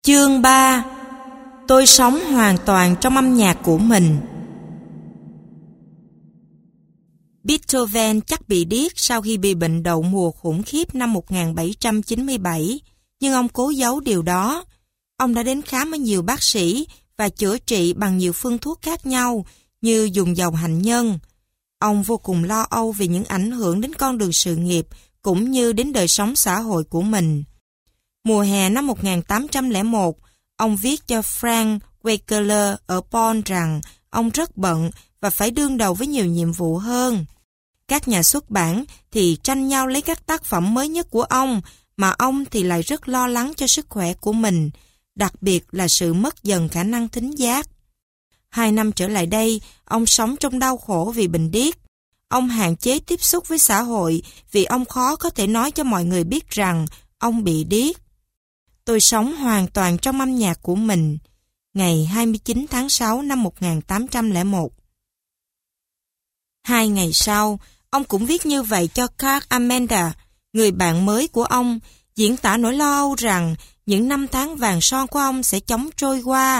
Chương 3. Tôi sống hoàn toàn trong âm nhạc của mình. Beethoven chắc bị điếc sau khi bị bệnh đậu mùa khủng khiếp năm 1797, nhưng ông cố giấu điều đó. Ông đã đến khám ở nhiều bác sĩ và chữa trị bằng nhiều phương thuốc khác nhau như dùng dầu hạnh nhân. Ông vô cùng lo âu về những ảnh hưởng đến con đường sự nghiệp cũng như đến đời sống xã hội của mình. Mùa hè năm 1801, ông viết cho Frank Wegeler ở Bonn rằng ông rất bận và phải đương đầu với nhiều nhiệm vụ hơn. Các nhà xuất bản thì tranh nhau lấy các tác phẩm mới nhất của ông, mà ông thì lại rất lo lắng cho sức khỏe của mình, đặc biệt là sự mất dần khả năng thính giác. 2 năm trở lại đây, ông sống trong đau khổ vì bệnh điếc. Ông hạn chế tiếp xúc với xã hội vì ông khó có thể nói cho mọi người biết rằng ông bị điếc. Tôi sống hoàn toàn trong âm nhạc của mình. Ngày 29 tháng 6 năm 1801. 2 ngày sau, ông cũng viết như vậy cho Karl Amenda, người bạn mới của ông, diễn tả nỗi lo âu rằng những năm tháng vàng son của ông sẽ chóng trôi qua,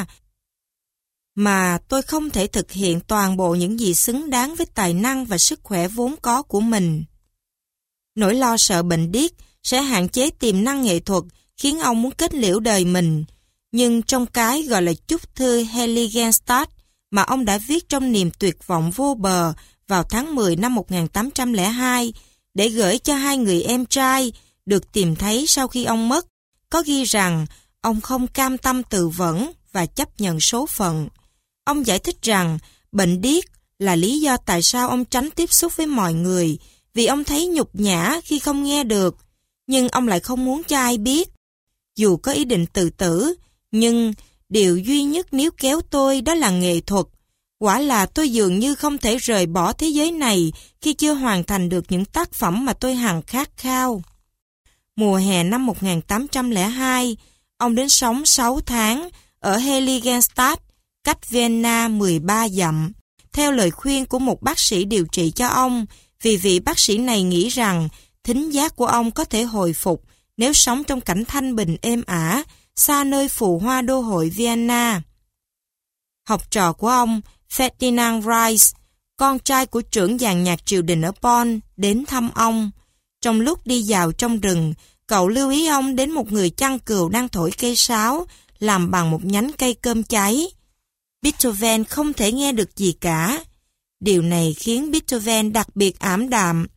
mà tôi không thể thực hiện toàn bộ những gì xứng đáng với tài năng và sức khỏe vốn có của mình. Nỗi lo sợ bệnh điếc sẽ hạn chế tiềm năng nghệ thuật, khiến ông muốn kết liễu đời mình. Nhưng trong cái gọi là chúc thư Heiligenstadt mà ông đã viết trong niềm tuyệt vọng vô bờ vào tháng 10 năm 1802 để gửi cho 2 người em trai được tìm thấy sau khi ông mất, có ghi rằng ông không cam tâm tự vẫn và chấp nhận số phận. Ông giải thích rằng bệnh điếc là lý do tại sao ông tránh tiếp xúc với mọi người, vì ông thấy nhục nhã khi không nghe được, nhưng ông lại không muốn cho ai biết. Dù có ý định tự tử, nhưng điều duy nhất níu kéo tôi đó là nghệ thuật. Quả là tôi dường như không thể rời bỏ thế giới này khi chưa hoàn thành được những tác phẩm mà tôi hằng khát khao. Mùa hè năm 1802, ông đến sống 6 tháng ở Heiligenstadt, cách Vienna 13 dặm, theo lời khuyên của một bác sĩ điều trị cho ông, vì vị bác sĩ này nghĩ rằng thính giác của ông có thể hồi phục nếu sống trong cảnh thanh bình êm ả, xa nơi phù hoa đô hội Vienna. Học trò của ông, Ferdinand Reis, con trai của trưởng dàn nhạc triều đình ở Bonn, đến thăm ông. Trong lúc đi dạo trong rừng, cậu lưu ý ông đến một người chăn cừu đang thổi cây sáo, làm bằng một nhánh cây cơm cháy. Beethoven không thể nghe được gì cả. Điều này khiến Beethoven đặc biệt ảm đạm.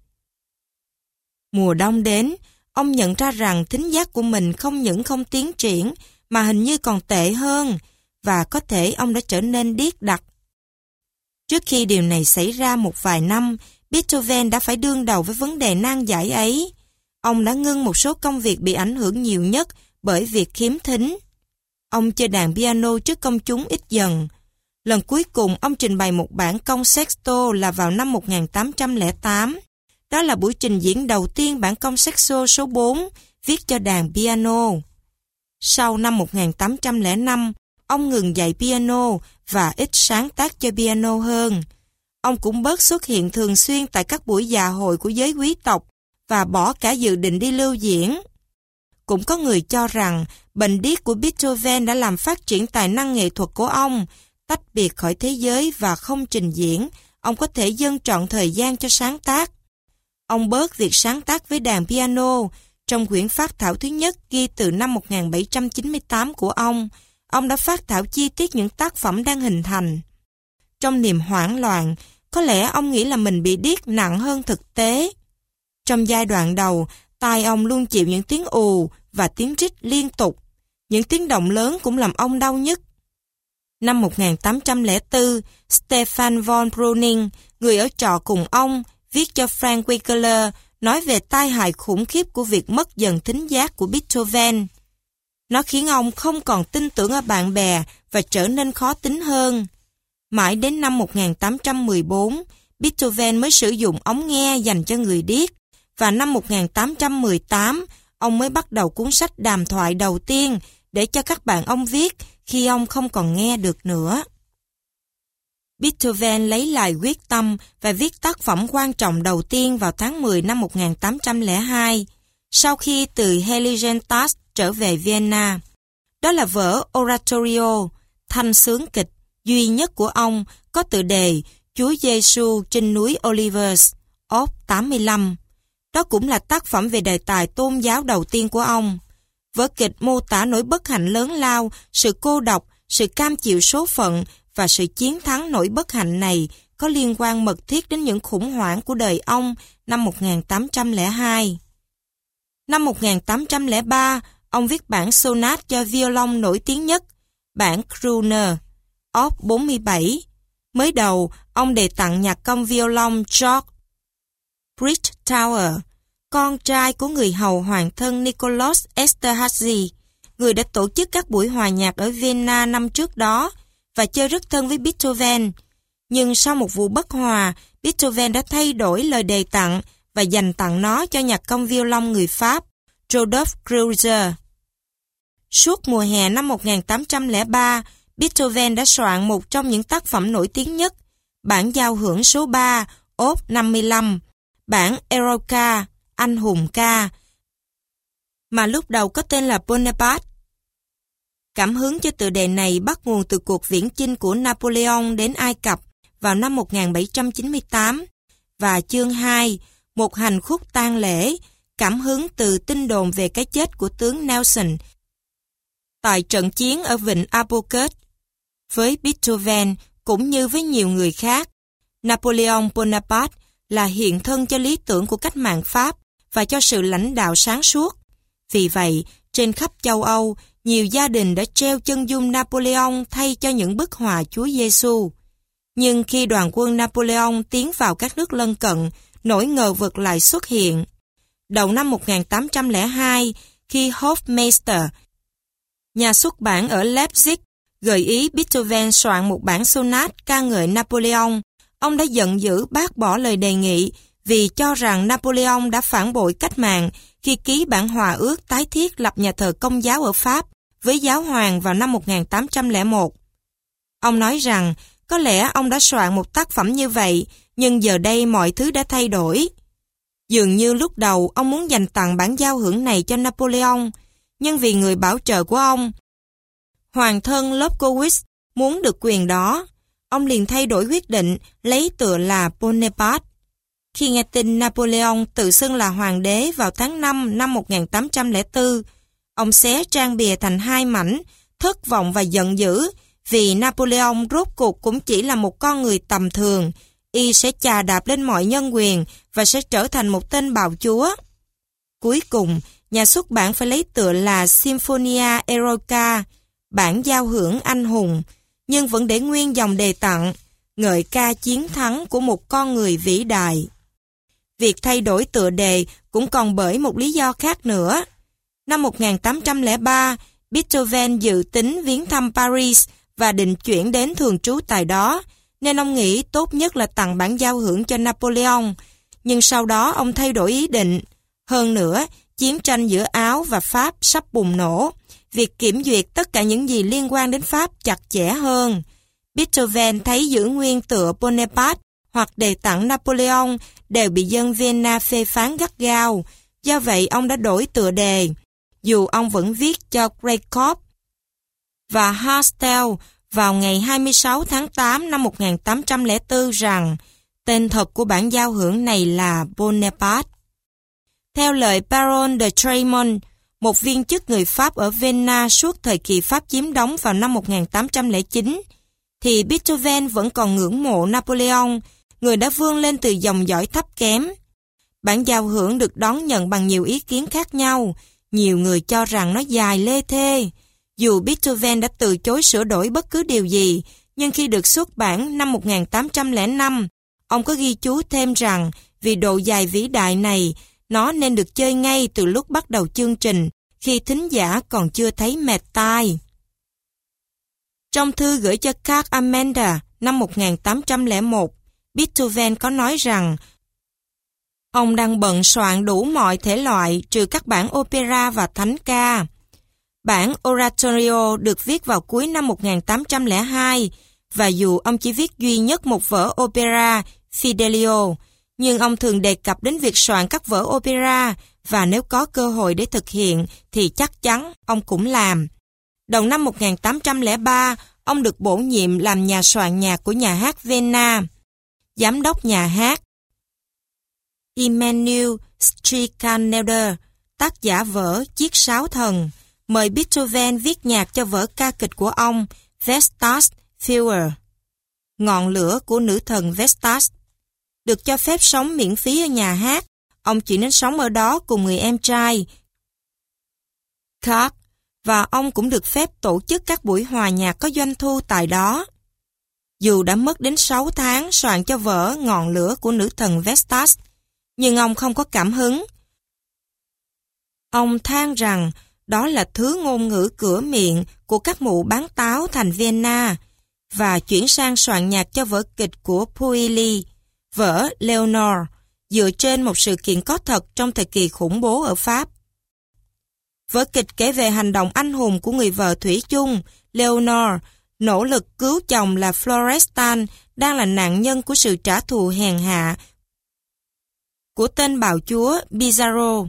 Mùa đông đến, ông nhận ra rằng thính giác của mình không những không tiến triển, mà hình như còn tệ hơn, và có thể ông đã trở nên điếc đặc. Trước khi điều này xảy ra một vài năm, Beethoven đã phải đương đầu với vấn đề nan giải ấy. Ông đã ngưng một số công việc bị ảnh hưởng nhiều nhất bởi việc khiếm thính. Ông chơi đàn piano trước công chúng ít dần. Lần cuối cùng ông trình bày một bản concerto là vào năm 1808. Đó là buổi trình diễn đầu tiên bản concerto số 4 viết cho đàn piano. Sau năm 1805, ông ngừng dạy piano và ít sáng tác cho piano hơn. Ông cũng bớt xuất hiện thường xuyên tại các buổi dạ hội của giới quý tộc và bỏ cả dự định đi lưu diễn. Cũng có người cho rằng bệnh điếc của Beethoven đã làm phát triển tài năng nghệ thuật của ông. Tách biệt khỏi thế giới và không trình diễn, ông có thể dâng trọn thời gian cho sáng tác. Ông bớt việc sáng tác với đàn piano. Trong quyển phác thảo thứ nhất ghi từ năm 1798 của ông đã phác thảo chi tiết những tác phẩm đang hình thành. Trong niềm hoảng loạn, có lẽ ông nghĩ là mình bị điếc nặng hơn thực tế. Trong giai đoạn đầu, tai ông luôn chịu những tiếng ù và tiếng rít liên tục. Những tiếng động lớn cũng làm ông đau nhức. Năm 1804, Stefan von Breuning, người ở trọ cùng ông, viết cho Frank Wegeler nói về tai hại khủng khiếp của việc mất dần thính giác của Beethoven. Nó khiến ông không còn tin tưởng ở bạn bè và trở nên khó tính hơn. Mãi đến năm 1814, Beethoven mới sử dụng ống nghe dành cho người điếc, và năm 1818, ông mới bắt đầu cuốn sách đàm thoại đầu tiên để cho các bạn ông viết khi ông không còn nghe được nữa. Beethoven lấy lại quyết tâm và viết tác phẩm quan trọng đầu tiên vào tháng 10 năm 1802, sau khi từ Heiligenstadt trở về Vienna. Đó là vở Oratorio, thanh sướng kịch duy nhất của ông, có tựa đề Chúa Giêsu trên núi Olivers, Op 85. Đó cũng là tác phẩm về đề tài tôn giáo đầu tiên của ông. Vở kịch mô tả nỗi bất hạnh lớn lao, sự cô độc, sự cam chịu số phận và sự chiến thắng nỗi bất hạnh này có liên quan mật thiết đến những khủng hoảng của đời ông năm 1802. Năm 1803, ông viết bản sonat cho violon nổi tiếng nhất, bản Krooner, Op 47. Mới đầu, ông đề tặng nhạc công violon George Bridgetower, con trai của người hầu hoàng thân Nicholas Esterhazy, người đã tổ chức các buổi hòa nhạc ở Vienna năm trước đó và chơi rất thân với Beethoven. Nhưng sau một vụ bất hòa, Beethoven đã thay đổi lời đề tặng và dành tặng nó cho nhạc công violon người Pháp, Rodolphe Kreuzer. Suốt mùa hè năm 1803, Beethoven đã soạn một trong những tác phẩm nổi tiếng nhất, bản giao hưởng số 3, Op 55, bản Eroica, anh hùng ca, mà lúc đầu có tên là Bonaparte. Cảm hứng cho tựa đề này bắt nguồn từ cuộc viễn chinh của Napoleon đến Ai Cập vào năm 1798, và chương 2, một hành khúc tang lễ, cảm hứng từ tin đồn về cái chết của tướng Nelson tại trận chiến ở vịnh Albuquerque. Với Beethoven, cũng như với nhiều người khác, Napoleon Bonaparte là hiện thân cho lý tưởng của cách mạng Pháp và cho sự lãnh đạo sáng suốt. Vì vậy, trên khắp châu Âu, nhiều gia đình đã treo chân dung Napoleon thay cho những bức họa Chúa Giêsu. Nhưng khi đoàn quân Napoleon tiến vào các nước lân cận, nỗi ngờ vực lại xuất hiện. Đầu năm 1802, khi Hofmeister, nhà xuất bản ở Leipzig, gợi ý Beethoven soạn một bản sonat ca ngợi Napoleon, ông đã giận dữ bác bỏ lời đề nghị vì cho rằng Napoleon đã phản bội cách mạng khi ký bản hòa ước tái thiết lập nhà thờ Công giáo ở Pháp với giáo hoàng vào năm 1801. Ông nói rằng có lẽ ông đã soạn một tác phẩm như vậy, nhưng giờ đây mọi thứ đã thay đổi. Dường như lúc đầu ông muốn dành tặng bản giao hưởng này cho Napoleon, nhưng vì người bảo trợ của ông, hoàng thân Lobkowitz, muốn được quyền đó, ông liền thay đổi quyết định lấy tựa là Bonaparte. Khi nghe tin Napoleon tự xưng là hoàng đế vào tháng 5 năm 1804, ông xé trang bìa thành hai mảnh, thất vọng và giận dữ vì Napoleon rốt cuộc cũng chỉ là một con người tầm thường, y sẽ chà đạp lên mọi nhân quyền và sẽ trở thành một tên bạo chúa. Cuối cùng, nhà xuất bản phải lấy tựa là Symphonia Eroica, bản giao hưởng anh hùng, nhưng vẫn để nguyên dòng đề tặng, ngợi ca chiến thắng của một con người vĩ đại. Việc thay đổi tựa đề cũng còn bởi một lý do khác nữa. Năm 1803, Beethoven dự tính viếng thăm Paris và định chuyển đến thường trú tại đó, nên ông nghĩ tốt nhất là tặng bản giao hưởng cho Napoleon, nhưng sau đó ông thay đổi ý định. Hơn nữa, chiến tranh giữa Áo và Pháp sắp bùng nổ. Việc kiểm duyệt tất cả những gì liên quan đến Pháp chặt chẽ hơn. Beethoven thấy giữ nguyên tựa Bonaparte hoặc đề tặng Napoleon đều bị dân Vienna phê phán gắt gao. Do vậy, ông đã đổi tựa đề. Dù ông vẫn viết cho Greykop và Hastel vào ngày 26 tháng 8 năm 1804 rằng tên thật của bản giao hưởng này là Bonaparte. Theo lời Baron de Treymont, một viên chức người Pháp ở Vienna suốt thời kỳ Pháp chiếm đóng vào năm 1809, thì Beethoven vẫn còn ngưỡng mộ Napoleon, người đã vươn lên từ dòng dõi thấp kém. Bản giao hưởng được đón nhận bằng nhiều ý kiến khác nhau. Nhiều người cho rằng nó dài lê thê. Dù Beethoven đã từ chối sửa đổi bất cứ điều gì, nhưng khi được xuất bản năm 1805, ông có ghi chú thêm rằng vì độ dài vĩ đại này, nó nên được chơi ngay từ lúc bắt đầu chương trình, khi thính giả còn chưa thấy mệt tai. Trong thư gửi cho Karl Amenda năm 1801, Beethoven có nói rằng ông đang bận soạn đủ mọi thể loại trừ các bản opera và thánh ca. Bản Oratorio được viết vào cuối năm 1802 và dù ông chỉ viết duy nhất một vở opera Fidelio, nhưng ông thường đề cập đến việc soạn các vở opera và nếu có cơ hội để thực hiện thì chắc chắn ông cũng làm. Đầu năm 1803, ông được bổ nhiệm làm nhà soạn nhạc của nhà hát Vienna. Giám đốc nhà hát Emanuel Strickländer, tác giả vở Chiếc Sáo Thần, mời Beethoven viết nhạc cho vở ca kịch của ông Vestas Feuer, Ngọn lửa của nữ thần Vestas. Được cho phép sống miễn phí ở nhà hát, ông chỉ nên sống ở đó cùng người em trai Karl, và ông cũng được phép tổ chức các buổi hòa nhạc có doanh thu tại đó. Dù đã mất đến 6 tháng soạn cho vở Ngọn lửa của nữ thần Vestas, nhưng ông không có cảm hứng. Ông than rằng đó là thứ ngôn ngữ cửa miệng của các mụ bán táo thành Vienna, và chuyển sang soạn nhạc cho vở kịch của Puccini, vở Leonore, dựa trên một sự kiện có thật trong thời kỳ khủng bố ở Pháp. Vở kịch kể về hành động anh hùng của người vợ thủy chung Leonore, nỗ lực cứu chồng là Florestan đang là nạn nhân của sự trả thù hèn hạ của tên bạo chúa Pizarro.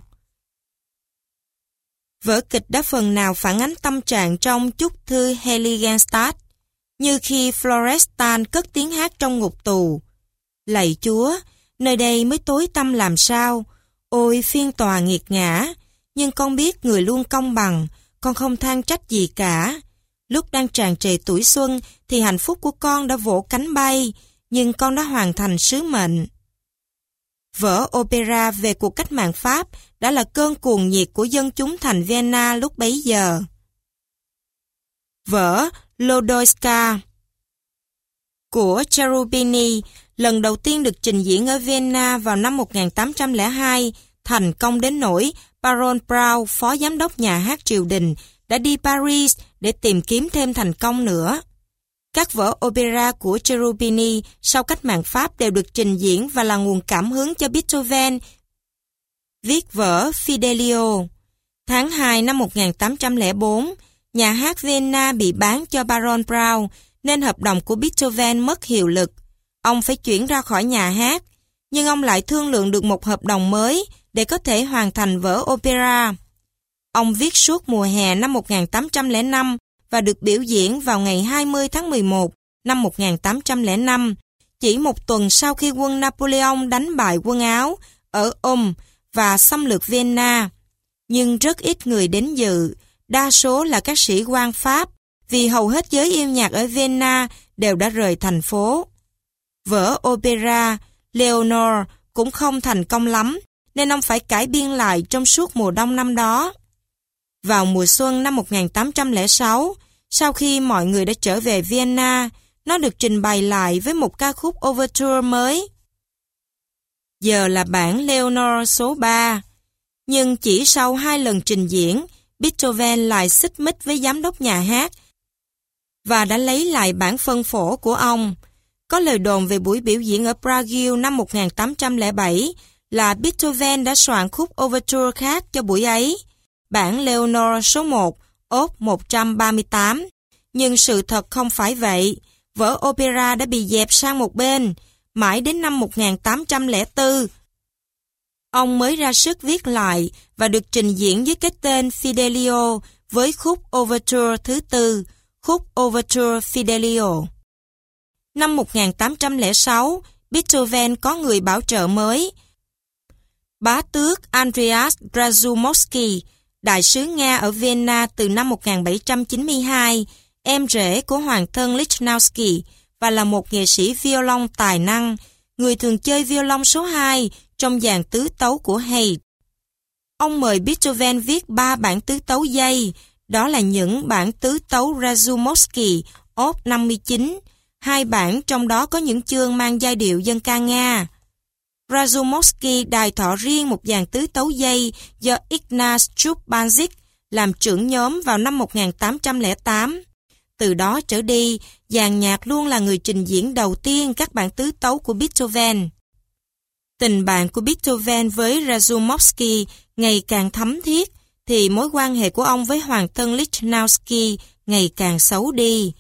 Vở kịch đã phần nào phản ánh tâm trạng trong chúc thư Heiligenstadt, như khi Florestan cất tiếng hát trong ngục tù: "Lạy Chúa, nơi đây mới tối tăm làm sao, ôi phiên tòa nghiệt ngã, nhưng con biết người luôn công bằng, con không than trách gì cả. Lúc đang tràn trề tuổi xuân thì hạnh phúc của con đã vỗ cánh bay, nhưng con đã hoàn thành sứ mệnh." Vở opera về cuộc cách mạng Pháp đã là cơn cuồng nhiệt của dân chúng thành Vienna lúc bấy giờ. Vở Lodoiska của Cherubini lần đầu tiên được trình diễn ở Vienna vào năm 1802, thành công đến nỗi Baron Braun, phó giám đốc nhà hát triều đình, đã đi Paris để tìm kiếm thêm thành công nữa. Các vở opera của Cherubini sau cách mạng Pháp đều được trình diễn và là nguồn cảm hứng cho Beethoven viết vở Fidelio. Tháng 2 năm 1804, nhà hát Vienna bị bán cho Baron Braun, nên hợp đồng của Beethoven mất hiệu lực. Ông phải chuyển ra khỏi nhà hát, nhưng ông lại thương lượng được một hợp đồng mới để có thể hoàn thành vở opera. Ông viết suốt mùa hè năm 1805 và được biểu diễn vào ngày 20 tháng 11 năm 1805, chỉ một tuần sau khi quân Napoleon đánh bại quân Áo ở Ulm và xâm lược Vienna. Nhưng rất ít người đến dự, đa số là các sĩ quan Pháp, vì hầu hết giới yêu nhạc ở Vienna đều đã rời thành phố. Vở opera Leonore cũng không thành công lắm, nên ông phải cải biên lại trong suốt mùa đông năm đó. Vào mùa xuân năm 1806, sau khi mọi người đã trở về Vienna, nó được trình bày lại với một ca khúc overture mới. Giờ là bản Leonore số 3. Nhưng chỉ sau 2 lần trình diễn, Beethoven lại xích mích với giám đốc nhà hát và đã lấy lại bản phân phổ của ông. Có lời đồn về buổi biểu diễn ở Prague năm 1807 là Beethoven đã soạn khúc overture khác cho buổi ấy, bản Leonore số 1, op 138. Nhưng sự thật không phải vậy. Vở opera đã bị dẹp sang một bên. Mãi đến năm 1804, ông mới ra sức viết lại và được trình diễn với cái tên Fidelio với khúc overture thứ 4, khúc overture Fidelio. Năm 1806, Beethoven có người bảo trợ mới. Bá tước Andreas Razumovsky, đại sứ Nga ở Vienna từ năm 1792, em rể của hoàng thân Lichnowsky và là một nghệ sĩ violon tài năng, người thường chơi violon số 2 trong dàn tứ tấu của Haydn. Ông mời Beethoven viết 3 bản tứ tấu dây, đó là những bản tứ tấu Razumovsky, op 59, 2 bản trong đó có những chương mang giai điệu dân ca Nga. Razumovsky đài thọ riêng một dàn tứ tấu dây do Ignaz Chubanzik làm trưởng nhóm vào năm 1808. Từ đó trở đi, dàn nhạc luôn là người trình diễn đầu tiên các bản tứ tấu của Beethoven. Tình bạn của Beethoven với Razumovsky ngày càng thấm thiết, thì mối quan hệ của ông với hoàng thân Lichnowsky ngày càng xấu đi.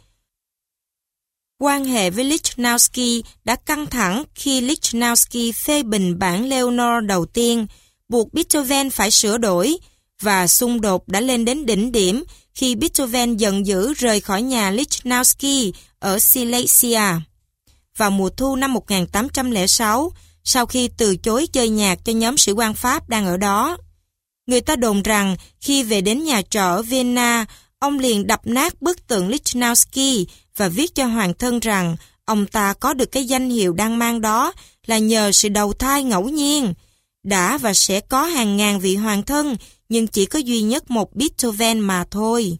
Quan hệ với Lichnowsky đã căng thẳng khi Lichnowsky phê bình bản Leonore đầu tiên, buộc Beethoven phải sửa đổi, và xung đột đã lên đến đỉnh điểm khi Beethoven giận dữ rời khỏi nhà Lichnowsky ở Silesia. Vào mùa thu năm 1806, sau khi từ chối chơi nhạc cho nhóm sĩ quan Pháp đang ở đó. Người ta đồn rằng khi về đến nhà trọ ở Vienna, ông liền đập nát bức tượng Lichnowsky và viết cho hoàng thân rằng ông ta có được cái danh hiệu đang mang đó là nhờ sự đầu thai ngẫu nhiên. Đã và sẽ có hàng ngàn vị hoàng thân, nhưng chỉ có duy nhất một Beethoven mà thôi.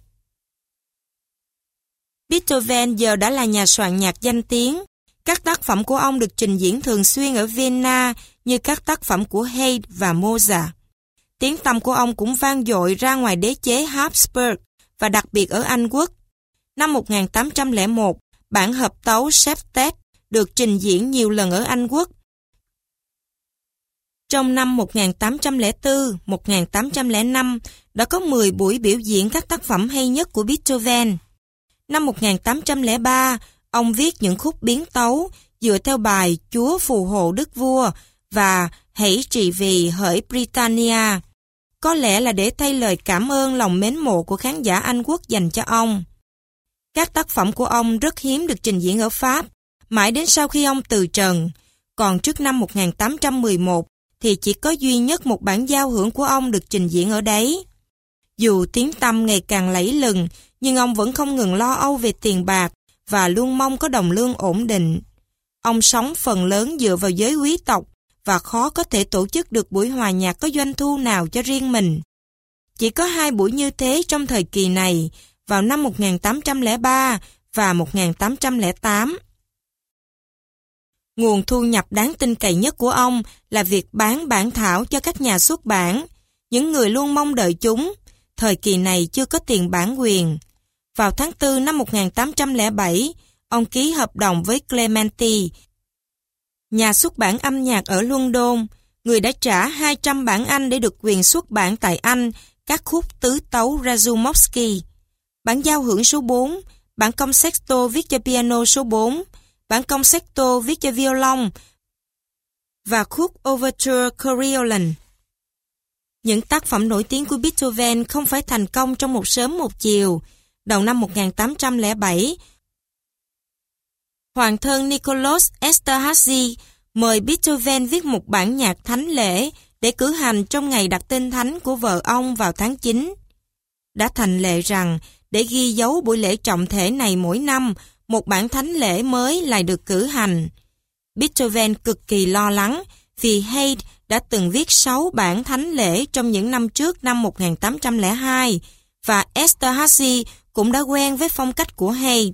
Beethoven giờ đã là nhà soạn nhạc danh tiếng. Các tác phẩm của ông được trình diễn thường xuyên ở Vienna như các tác phẩm của Haydn và Mozart. Tiếng tăm của ông cũng vang dội ra ngoài đế chế Habsburg và đặc biệt ở Anh Quốc. Năm 1801, bản hợp tấu Septet được trình diễn nhiều lần ở Anh Quốc. Trong năm 1804, 1805 đã có 10 buổi biểu diễn các tác phẩm hay nhất của Beethoven. Năm 1803, ông viết những khúc biến tấu dựa theo bài Chúa phù hộ Đức Vua và Hãy trị vì hỡi Britannia, có lẽ là để thay lời cảm ơn lòng mến mộ của khán giả Anh Quốc dành cho ông. Các tác phẩm của ông rất hiếm được trình diễn ở Pháp, mãi đến sau khi ông từ trần. Còn trước năm 1811 thì chỉ có duy nhất một bản giao hưởng của ông được trình diễn ở đấy. Dù tiếng tăm ngày càng lẫy lừng, nhưng ông vẫn không ngừng lo âu về tiền bạc và luôn mong có đồng lương ổn định. Ông sống phần lớn dựa vào giới quý tộc và khó có thể tổ chức được buổi hòa nhạc có doanh thu nào cho riêng mình. Chỉ có 2 buổi như thế trong thời kỳ này, vào năm 1803 và 1808. Nguồn thu nhập đáng tin cậy nhất của ông là việc bán bản thảo cho các nhà xuất bản, những người luôn mong đợi chúng. Thời kỳ này chưa có tiền bản quyền. Vào tháng 4 năm 1807, ông ký hợp đồng với Clementi, nhà xuất bản âm nhạc ở London. Người đã trả 200 bảng Anh để được quyền xuất bản tại Anh các khúc tứ tấu Razumovsky, bản giao hưởng số 4, bản concerto viết cho piano số 4, bản concerto viết cho violon và khúc Overture Coriolan. Những tác phẩm nổi tiếng của Beethoven không phải thành công trong một sớm một chiều. Đầu năm 1807, Hoàng thân Nicholas Esterházy mời Beethoven viết một bản nhạc thánh lễ để cử hành trong ngày đặt tên thánh của vợ ông vào tháng 9. Đã thành lệ rằng để ghi dấu buổi lễ trọng thể này mỗi năm, một bản thánh lễ mới lại được cử hành. Beethoven cực kỳ lo lắng vì Haydn đã từng viết 6 bản thánh lễ trong những năm trước năm 1802 và Esterházy cũng đã quen với phong cách của Haydn.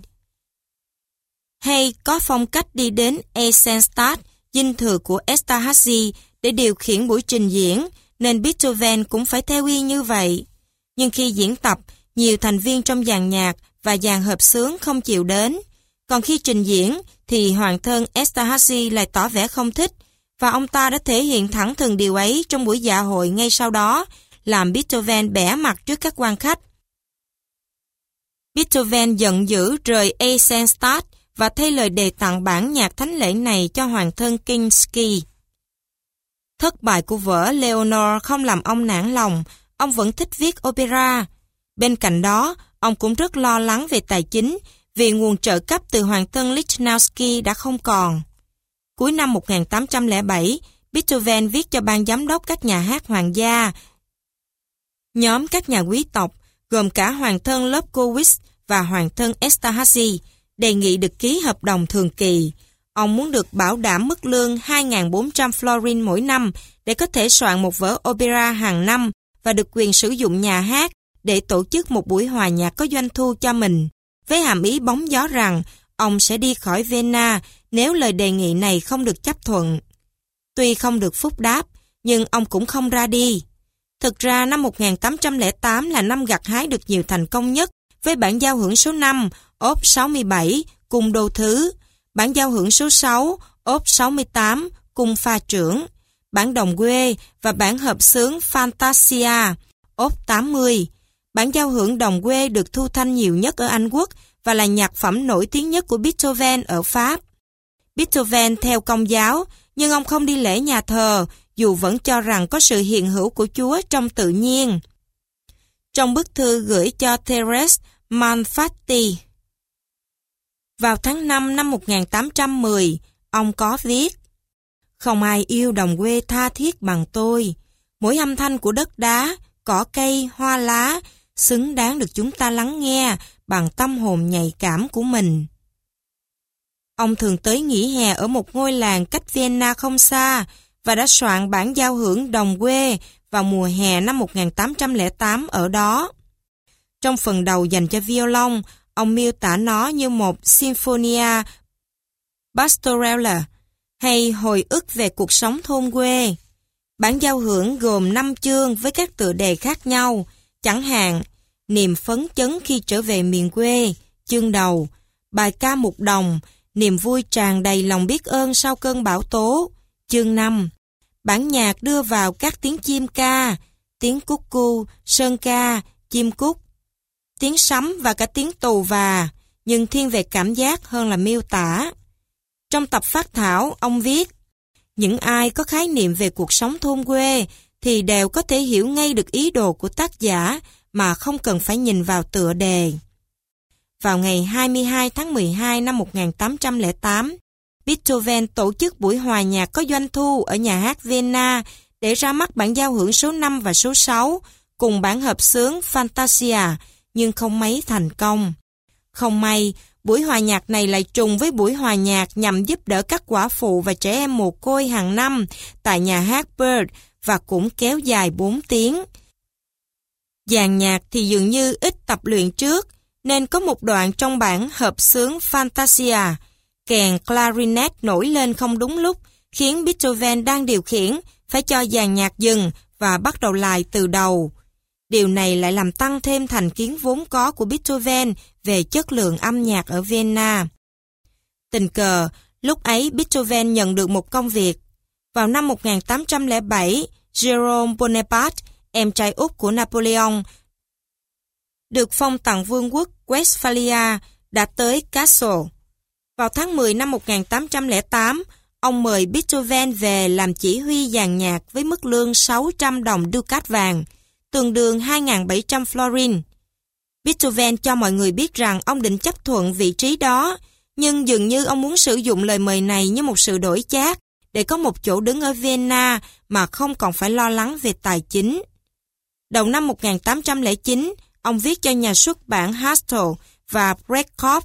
Haydn có phong cách đi đến Eisenstadt, dinh thự của Esterházy để điều khiển buổi trình diễn, nên Beethoven cũng phải theo y như vậy. Nhưng khi diễn tập, nhiều thành viên trong dàn nhạc và dàn hợp xướng không chịu đến. Còn khi trình diễn thì hoàng thân Esterházy lại tỏ vẻ không thích, và ông ta đã thể hiện thẳng thừng điều ấy trong buổi dạ hội ngay sau đó, làm Beethoven bẽ mặt trước các quan khách. Beethoven giận dữ rời Eisenstadt và thay lời đề tặng bản nhạc thánh lễ này cho hoàng thân Kinsky. Thất bại của vở Leonore không làm ông nản lòng, ông vẫn thích viết opera. Bên cạnh đó, ông cũng rất lo lắng về tài chính vì nguồn trợ cấp từ hoàng thân Lichnowsky đã không còn. Cuối năm 1807, Beethoven viết cho ban giám đốc các nhà hát hoàng gia, nhóm các nhà quý tộc, gồm cả hoàng thân Lobkowitz và hoàng thân Esterházy, đề nghị được ký hợp đồng thường kỳ. Ông muốn được bảo đảm mức lương 2.400 florin mỗi năm để có thể soạn một vở opera hàng năm và được quyền sử dụng nhà hát để tổ chức một buổi hòa nhạc có doanh thu cho mình, với hàm ý bóng gió rằng ông sẽ đi khỏi Vienna nếu lời đề nghị này không được chấp thuận. Tuy không được phúc đáp, nhưng ông cũng không ra đi. Thực ra năm 1808 là năm gặt hái được nhiều thành công nhất với bản giao hưởng số 5, Op 67, cung đô thứ, bản giao hưởng số 6, Op 68, cung pha trưởng, bản đồng quê và bản hợp xướng Fantasia, Op 80. Bản giao hưởng đồng quê được thu thanh nhiều nhất ở Anh Quốc và là nhạc phẩm nổi tiếng nhất của Beethoven ở Pháp. Beethoven theo Công giáo, nhưng ông không đi lễ nhà thờ, dù vẫn cho rằng có sự hiện hữu của Chúa trong tự nhiên. trong bức thư gửi cho Therese Malfatti. Vào tháng 5 năm 1810, ông có viết: "Không ai yêu đồng quê tha thiết bằng tôi. Mỗi âm thanh của đất đá, cỏ cây, hoa lá xứng đáng được chúng ta lắng nghe bằng tâm hồn nhạy cảm của mình." Ông thường tới nghỉ hè ở một ngôi làng cách Vienna không xa và đã soạn bản giao hưởng đồng quê vào mùa hè năm 1808 ở đó. Trong phần đầu dành cho violon, ông miêu tả nó như một Sinfonia Pastorale hay hồi ức về cuộc sống thôn quê. Bản giao hưởng gồm 5 chương với các tựa đề khác nhau, chẳng hạn Niềm phấn chấn khi trở về miền quê, chương đầu, Bài ca mục đồng, Niềm vui tràn đầy lòng biết ơn sau cơn bão tố, chương 5. Bản nhạc đưa vào các tiếng chim ca, tiếng cúc cu, sơn ca, chim cúc, tiếng sấm và cả tiếng tù và, nhưng thiên về cảm giác hơn là miêu tả. Trong tập phát thảo, ông viết: "Những ai có khái niệm về cuộc sống thôn quê thì đều có thể hiểu ngay được ý đồ của tác giả mà không cần phải nhìn vào tựa đề." Vào ngày 22 tháng 12 năm 1808, Beethoven tổ chức buổi hòa nhạc có doanh thu ở nhà hát Vienna để ra mắt bản giao hưởng số 5 và số 6 cùng bản hợp xướng Fantasia, nhưng không mấy thành công. Không may, buổi hòa nhạc này lại trùng với buổi hòa nhạc nhằm giúp đỡ các quả phụ và trẻ em mồ côi hàng năm tại nhà hát Bird và cũng kéo dài 4 tiếng. Dàn nhạc thì dường như ít tập luyện trước, nên có một đoạn trong bản hợp xướng Fantasia, kèn clarinet nổi lên không đúng lúc, khiến Beethoven đang điều khiển phải cho dàn nhạc dừng và bắt đầu lại từ đầu. Điều này lại làm tăng thêm thành kiến vốn có của Beethoven về chất lượng âm nhạc ở Vienna. Tình cờ, lúc ấy Beethoven nhận được một công việc. Vào năm 1807, Jerome Bonaparte, em trai út của Napoleon, được phong tặng vương quốc Westphalia, đã tới Kassel. Vào tháng 10 năm 1808, ông mời Beethoven về làm chỉ huy dàn nhạc với mức lương 600 đồng ducat vàng, tương đương 2.700 florin. Beethoven cho mọi người biết rằng ông định chấp thuận vị trí đó, nhưng dường như ông muốn sử dụng lời mời này như một sự đổi chác để có một chỗ đứng ở Vienna mà không còn phải lo lắng về tài chính. Đầu năm 1809, ông viết cho nhà xuất bản Hastel và Breitkopf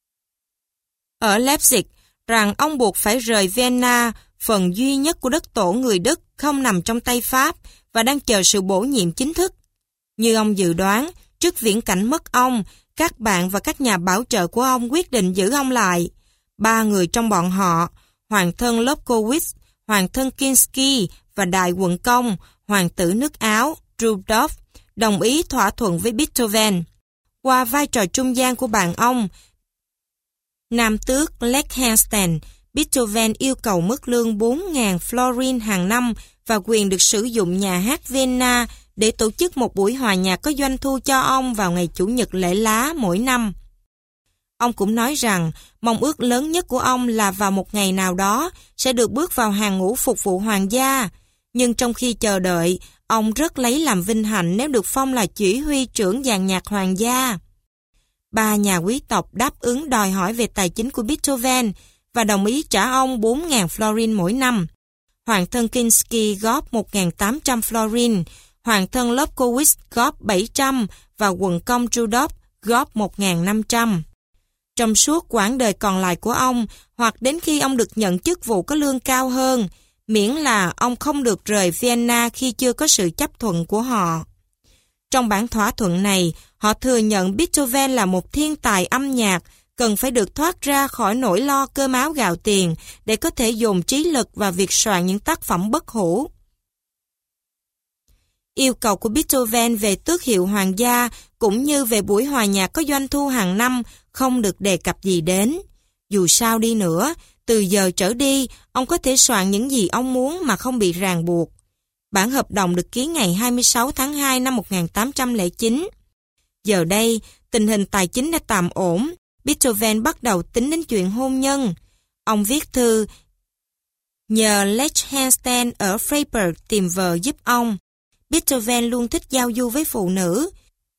ở Leipzig rằng ông buộc phải rời Vienna, phần duy nhất của đất tổ người Đức không nằm trong tay Pháp và đang chờ sự bổ nhiệm chính thức. Như ông dự đoán, trước viễn cảnh mất ông, các bạn và các nhà bảo trợ của ông quyết định giữ ông lại. 3 người trong bọn họ, hoàng thân Lobkowitz, hoàng thân Kinsky và đại quận công, hoàng tử nước Áo Rudolf, đồng ý thỏa thuận với Beethoven. Qua vai trò trung gian của bạn ông, nam tước Liechtenstein, Beethoven yêu cầu mức lương 4.000 florin hàng năm và quyền được sử dụng nhà hát Vienna để tổ chức một buổi hòa nhạc có doanh thu cho ông vào ngày Chủ nhật lễ lá mỗi năm. Ông cũng nói rằng mong ước lớn nhất của ông là vào một ngày nào đó sẽ được bước vào hàng ngũ phục vụ hoàng gia. Nhưng trong khi chờ đợi, ông rất lấy làm vinh hạnh nếu được phong là chỉ huy trưởng dàn nhạc hoàng gia. 3 nhà quý tộc đáp ứng đòi hỏi về tài chính của Beethoven và đồng ý trả ông 4.000 florin mỗi năm. Hoàng thân Kinsky góp 1.800 florin, hoàng thân Lobkowitz góp 700 và quận công Rudolf góp 1.500. Trong suốt quãng đời còn lại của ông, hoặc đến khi ông được nhận chức vụ có lương cao hơn, miễn là ông không được rời Vienna khi chưa có sự chấp thuận của họ. Trong bản thỏa thuận này, họ thừa nhận Beethoven là một thiên tài âm nhạc, cần phải được thoát ra khỏi nỗi lo cơm áo gạo tiền để có thể dồn trí lực vào việc soạn những tác phẩm bất hủ. Yêu cầu của Beethoven về tước hiệu hoàng gia cũng như về buổi hòa nhạc có doanh thu hàng năm không được đề cập gì đến. Dù sao đi nữa, từ giờ trở đi, ông có thể soạn những gì ông muốn mà không bị ràng buộc. Bản hợp đồng được ký ngày 26 tháng 2 năm 1809. Giờ đây, tình hình tài chính đã tạm ổn. Beethoven bắt đầu tính đến chuyện hôn nhân. Ông viết thư nhờ Liechtenstein ở Freiburg tìm vợ giúp ông. Beethoven luôn thích giao du với phụ nữ.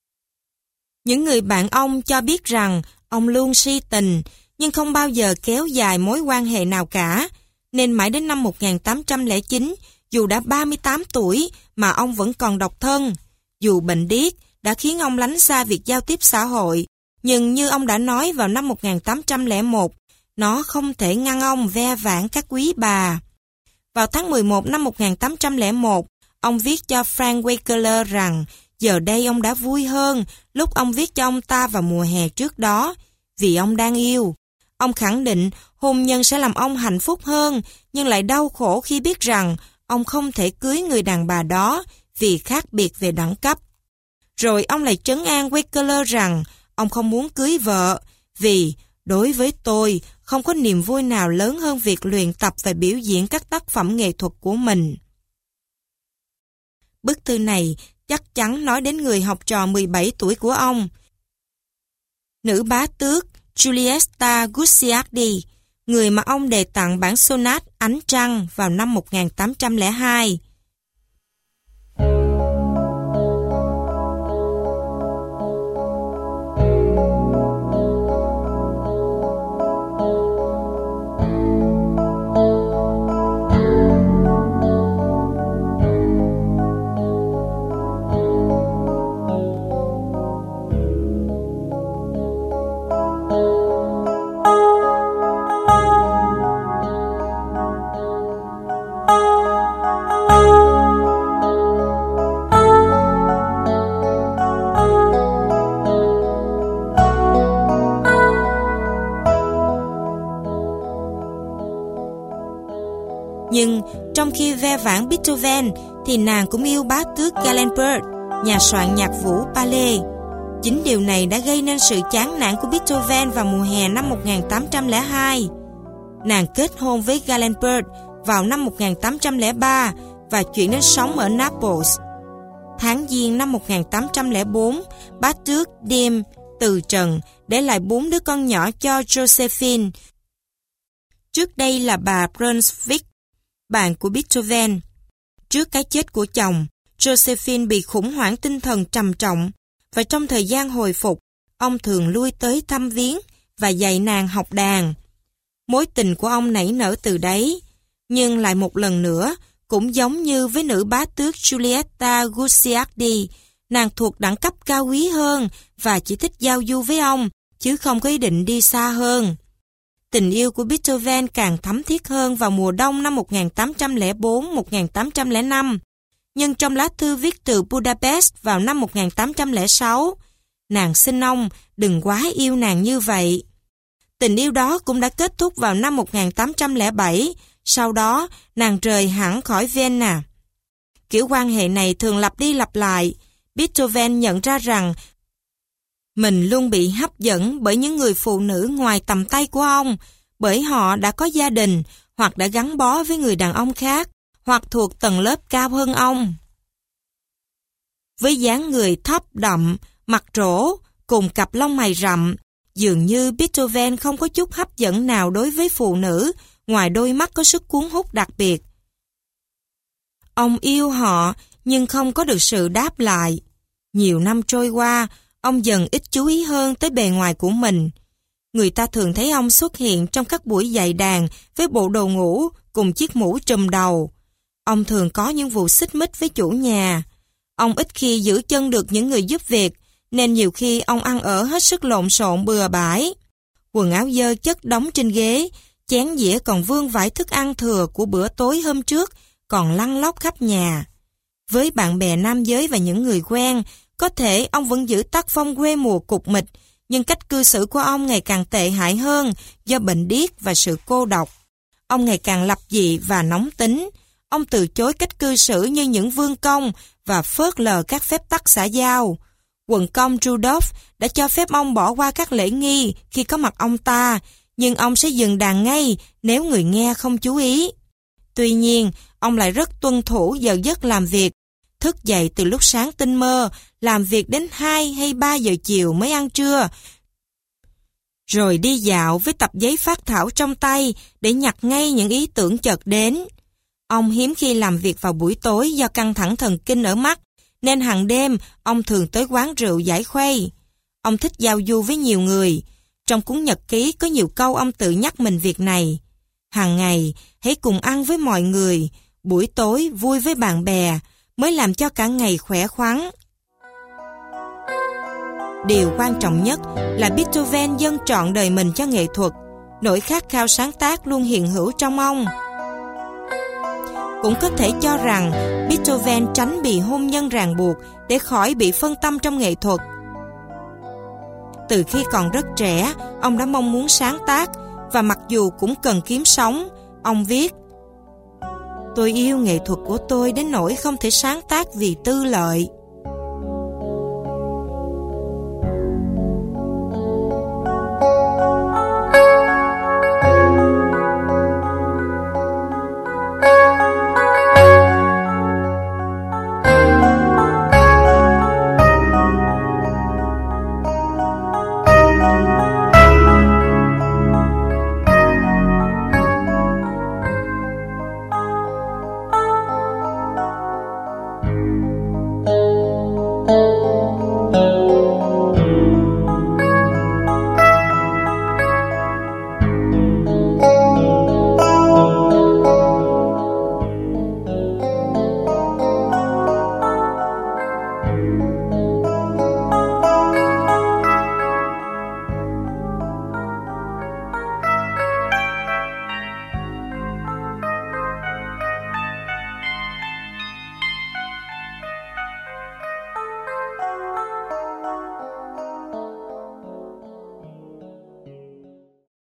Những người bạn ông cho biết rằng ông luôn si tình, nhưng không bao giờ kéo dài mối quan hệ nào cả, nên mãi đến năm 1809, dù đã 38 tuổi mà ông vẫn còn độc thân. Dù bệnh điếc đã khiến ông lánh xa việc giao tiếp xã hội, nhưng như ông đã nói vào năm 1801, nó không thể ngăn ông ve vãn các quý bà. Vào tháng 11 năm 1801, ông viết cho Frank Wakeler rằng giờ đây ông đã vui hơn lúc ông viết cho ông ta vào mùa hè trước đó, vì ông đang yêu. Ông khẳng định hôn nhân sẽ làm ông hạnh phúc hơn, nhưng lại đau khổ khi biết rằng ông không thể cưới người đàn bà đó vì khác biệt về đẳng cấp. Rồi ông lại trấn an Wakeler rằng ông không muốn cưới vợ, vì đối với tôi không có niềm vui nào lớn hơn việc luyện tập và biểu diễn các tác phẩm nghệ thuật của mình. Bức thư này chắc chắn nói đến người học trò 17 tuổi của ông, nữ bá tước Giulietta Guicciardi, người mà ông đề tặng bản sonat Ánh Trăng vào năm 1802. Nhưng trong khi ve vãn Beethoven thì nàng cũng yêu bá tước Gallenberg, nhà soạn nhạc vũ ballet. Chính điều này đã gây nên sự chán nản của Beethoven vào mùa hè năm 1802. Nàng kết hôn với Gallenberg vào năm 1803 và chuyển đến sống ở Naples. Tháng Giêng năm 1804, bá tước Diem từ trần, để lại 4 đứa con nhỏ cho Josephine. Trước đây là bà Brunswick, bạn của Beethoven. Trước cái chết của chồng, Josephine bị khủng hoảng tinh thần trầm trọng, và trong thời gian hồi phục, ông thường lui tới thăm viếng và dạy nàng học đàn. Mối tình của ông nảy nở từ đấy, nhưng lại một lần nữa, cũng giống như với nữ bá tước Giulietta Guicciardi, nàng thuộc đẳng cấp cao quý hơn và chỉ thích giao du với ông, chứ không có ý định đi xa hơn. Tình yêu của Beethoven càng thấm thiết hơn vào mùa đông năm 1804-1805, nhưng trong lá thư viết từ Budapest vào năm 1806, nàng xin ông đừng quá yêu nàng như vậy. Tình yêu đó cũng đã kết thúc vào năm 1807, sau đó nàng rời hẳn khỏi Vienna. Kiểu quan hệ này thường lặp đi lặp lại. Beethoven nhận ra rằng mình luôn bị hấp dẫn bởi những người phụ nữ ngoài tầm tay của ông, bởi họ đã có gia đình, hoặc đã gắn bó với người đàn ông khác, hoặc thuộc tầng lớp cao hơn ông. Với dáng người thấp đậm, mặt rỗ, cùng cặp lông mày rậm, dường như Beethoven không có chút hấp dẫn nào đối với phụ nữ, ngoài đôi mắt có sức cuốn hút đặc biệt. Ông yêu họ, nhưng không có được sự đáp lại. Nhiều năm trôi qua, ông dần ít chú ý hơn tới bề ngoài của mình. Người ta thường thấy ông xuất hiện trong các buổi dạy đàn với bộ đồ ngủ cùng chiếc mũ trùm đầu. Ông thường có những vụ xích mích với chủ nhà. Ông ít khi giữ chân được những người giúp việc, nên nhiều khi ông ăn ở hết sức lộn xộn bừa bãi. Quần áo dơ chất đóng trên ghế, chén dĩa còn vương vãi thức ăn thừa của bữa tối hôm trước còn lăn lóc khắp nhà. Với bạn bè nam giới và những người quen, có thể ông vẫn giữ tác phong quê mùa cục mịch, nhưng cách cư xử của ông ngày càng tệ hại hơn do bệnh điếc và sự cô độc. Ông ngày càng lập dị và nóng tính. Ông từ chối cách cư xử như những vương công và phớt lờ các phép tắc xã giao. Quận công Rudolph đã cho phép ông bỏ qua các lễ nghi khi có mặt ông ta, nhưng ông sẽ dừng đàn ngay nếu người nghe không chú ý. Tuy nhiên, ông lại rất tuân thủ giờ giấc làm việc, thức dậy từ lúc sáng tinh mơ, làm việc đến 2 hay 3 giờ chiều mới ăn trưa, rồi đi dạo với tập giấy phác thảo trong tay để nhặt ngay những ý tưởng chợt đến. Ông hiếm khi làm việc vào buổi tối do căng thẳng thần kinh ở mắt, nên hàng đêm ông thường tới quán rượu giải khuây. Ông thích giao du với nhiều người. Trong cuốn nhật ký có nhiều câu ông tự nhắc mình việc này. Hàng ngày, hãy cùng ăn với mọi người, buổi tối vui với bạn bè, mới làm cho cả ngày khỏe khoắn. Điều quan trọng nhất là Beethoven dâng trọn đời mình cho nghệ thuật. Nỗi khát khao sáng tác luôn hiện hữu trong ông. Cũng có thể cho rằng Beethoven tránh bị hôn nhân ràng buộc để khỏi bị phân tâm trong nghệ thuật. Từ khi còn rất trẻ, ông đã mong muốn sáng tác, và mặc dù cũng cần kiếm sống, ông viết: "Tôi yêu nghệ thuật của tôi đến nỗi không thể sáng tác vì tư lợi."